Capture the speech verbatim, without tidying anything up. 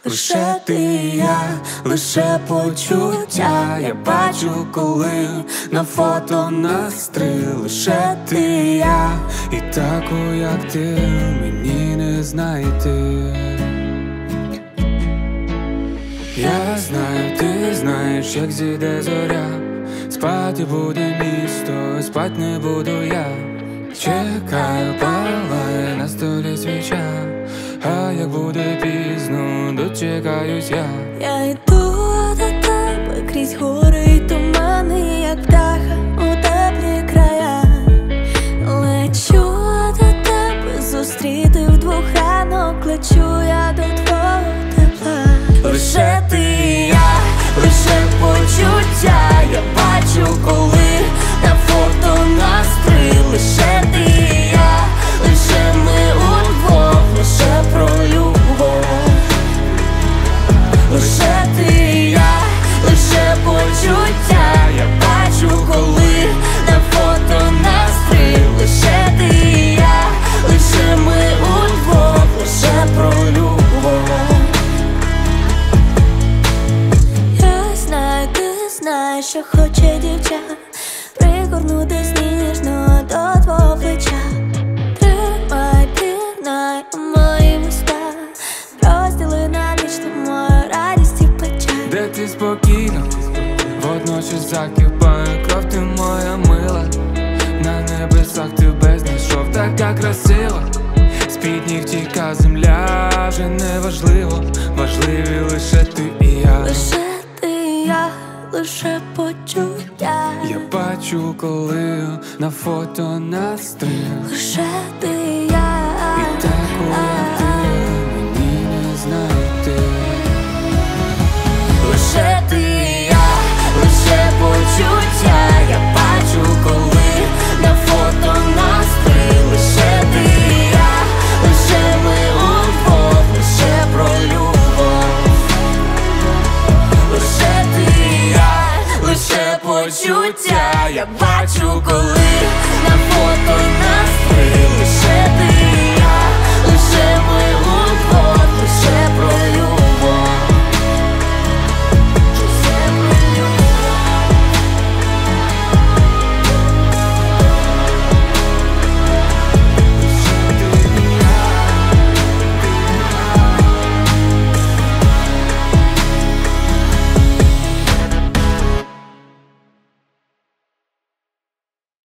Лише ти і я, лише почуття. Я бачу, коли на фото нас три. Лише ти і я, і таку, як ти, мені не знайти. Я знаю, ти знаєш, як зійде зоря. Спати буде місто, спать не буду я. Чекаю, палає на столі свіча. А як буде пізно, дочекаюсь я. Я йду до тебе крізь гори й тумани, як птаха у теплі края. Лечу до тебе, зустріти вдвох ранок. Лечу я до твого тепла. Лише ти і я, лише почуття. Я бачу, коли на фото нас три. Лише ти і я, лише ми удвох, лише про любов. Лише ти і я, лише почуття. Я бачу, коли на фото нас три. Лише ти і я, лише ми удвох, лише про любов. Я знаю, ти знаєш, що хоче дівча. Пригорнутись ніжно до твого плеча. Тримай, пірнай у мої вуста. Розділи на ніч ти мою радість і печаль. Де ти спокійно, водночас закипає кров, ти моя мила. На небесах ти безнайшов, така красива. З-під ніг тіка земля, вже не важливо. Важливі лише ти і я. Лише ти і я, лише почуття. Я бачу, коли на фото нас три. Лише ти і я, і таку, як ти, мені не знайти. Лише ти і я, лише почуття. Я бачу, коли на фото нас три. Лише ти і я, лише ми удвох, лише про любов. Лише ти і я, лише почуття. Я